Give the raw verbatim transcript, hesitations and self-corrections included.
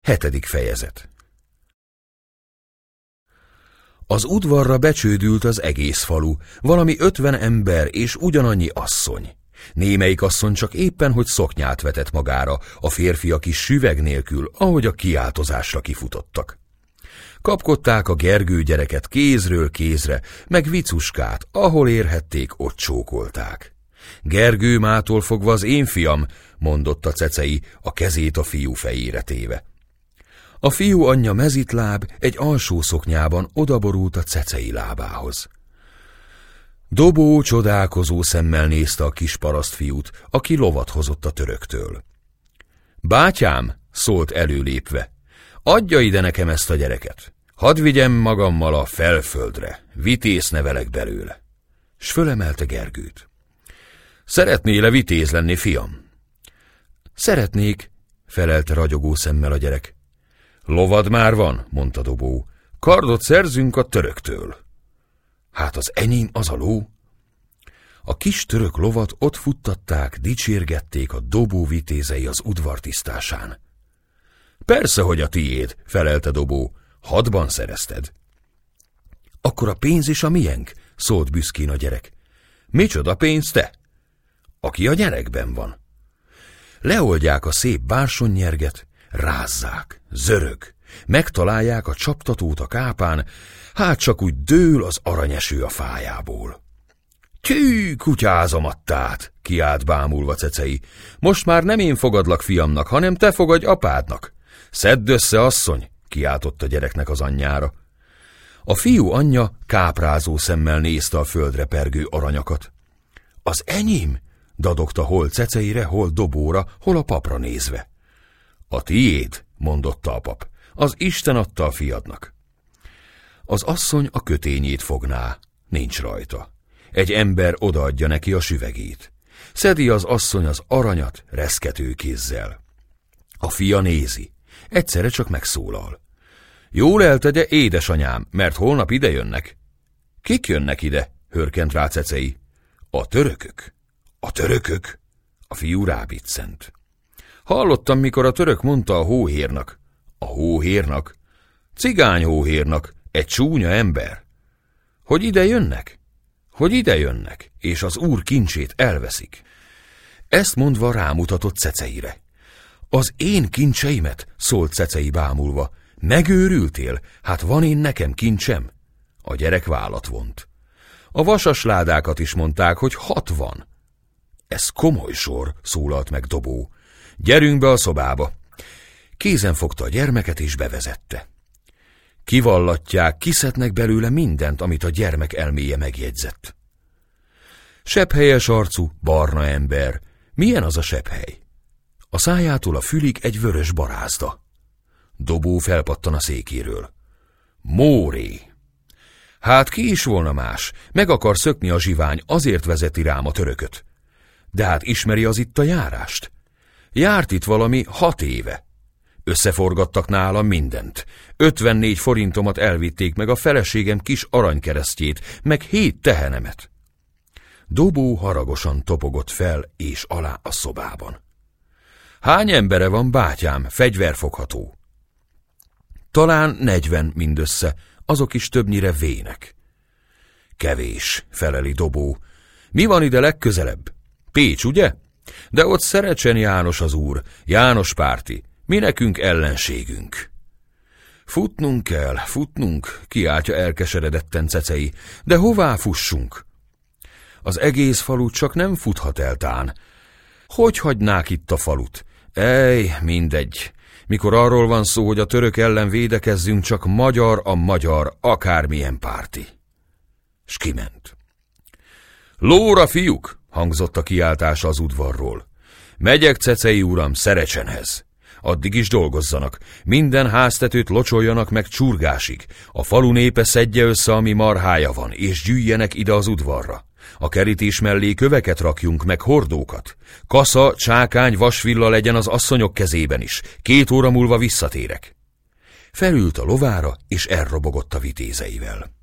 Hetedik fejezet. Az udvarra becsődült az egész falu, valami ötven ember és ugyanannyi asszony. Némelyik asszony csak éppen, hogy szoknyát vetett magára, a férfiak is süveg nélkül, ahogy a kiáltozásra kifutottak. Kapkodták a Gergő gyereket kézről kézre, meg Vicuskát, ahol érhették, ott csókolták. Gergő mától fogva az én fiam, mondotta Cecei, a kezét a fiú fejére téve. A fiú anyja mezitláb egy alsó szoknyában odaborult a Cecei lábához. Dobó csodálkozó szemmel nézte a kis parasztfiút, aki lovat hozott a töröktől. Bátyám, szólt előlépve, adja ide nekem ezt a gyereket. Hadd vigyem magammal a felföldre, vitéz nevelek belőle. S fölemelte Gergőt. Szeretnél-e vitéz lenni, fiam? Szeretnék, felelte ragyogó szemmel a gyerek. Lovad már van, mondta Dobó. Kardot szerzünk a töröktől. Hát az enyém az a ló. A kis török lovat ott futtatták, dicsérgették a Dobó vitézei az udvar tisztásán. Persze, hogy a tiéd, felelte Dobó. Hadban szerezted. Akkor a pénz is a miénk, szólt büszkén a gyerek. Micsoda pénz, te? Aki a gyerekben van. Leoldják a szép bársonynyerget, rázzák, zörög, megtalálják a csaptatót a kápán, hát csak úgy dől az aranyeső a fájából. Tű, kutyázomattát, kiált bámulva Cecei. Most már nem én fogadlak fiamnak, hanem te fogadj apádnak. Szedd össze, asszony, kiáltott a gyereknek az anyjára. A fiú anyja káprázó szemmel nézte a földre pergő aranyakat. Az enyém? Dadogta hol Ceceire, hol Dobóra, hol a papra nézve. A tiéd, mondotta a pap, az Isten adta a fiadnak. Az asszony a kötényét fogná, nincs rajta. Egy ember odaadja neki a süvegét. Szedi az asszony az aranyat reszkető kézzel. A fia nézi, egyszerre csak megszólal. Jól eltegye, édesanyám, mert holnap ide jönnek. Kik jönnek ide? Hörkent rá Cecei. A törökök. A törökök? A fiú rábiccent. Hallottam, mikor a török mondta a hóhérnak. A hóhérnak? Cigány hóhérnak, egy csúnya ember. Hogy ide jönnek? Hogy ide jönnek, és az úr kincsét elveszik. Ezt mondva rámutatott Ceceire. Az én kincseimet, szólt Cecei bámulva. Megőrültél? Hát van én nekem kincsem? A gyerek vállat vont. A vasas ládákat is mondták, hogy hat van. Ez komoly sor, szólalt meg Dobó. Gyerünk be a szobába. Kézen fogta a gyermeket és bevezette. Kivallatják, kiszednek belőle mindent, amit a gyermek elméje megjegyzett. Sebhelyes arcú, barna ember. Milyen az a sebhely? A szájától a fülig egy vörös barázda. Dobó felpattan a székéről. Móré! Hát ki is volna más? Meg akar szökni a zsivány, azért vezeti rám a törököt. De hát ismeri az itt a járást? Járt itt valami hat éve. Összeforgattak nálam mindent. Ötvennégy forintomat elvitték, meg a feleségem kis aranykeresztjét, meg hét tehenemet. Dobó haragosan topogott fel és alá a szobában. Hány embere van, bátyám, fegyverfogható? Talán negyven mindössze, azok is többnyire vének. Kevés, feleli Dobó. Mi van ide legközelebb? Pécs, ugye? De ott Szerecsen János az úr, János párti, mi nekünk ellenségünk. Futnunk kell, futnunk, kiáltja elkeseredetten Cecei, de hová fussunk? Az egész falut csak nem futhat el tán. Hogy hagynák itt a falut? Ej, mindegy. Mikor arról van szó, hogy a török ellen védekezzünk, csak magyar a magyar, akármilyen párti. S kiment. Lóra, fiúk! Hangzott a kiáltása az udvarról. Megyek, Cecei uram, Szerecsenhez. Addig is dolgozzanak, minden háztetőt locsoljanak meg csurgásig, a falu népe szedje össze, ami marhája van, és gyűjjenek ide az udvarra. A kerítés mellé köveket rakjunk, meg hordókat. Kasza, csákány, vasvilla legyen az asszonyok kezében is. Két óra múlva visszatérek. Felült a lovára, és elrobogott a vitézeivel.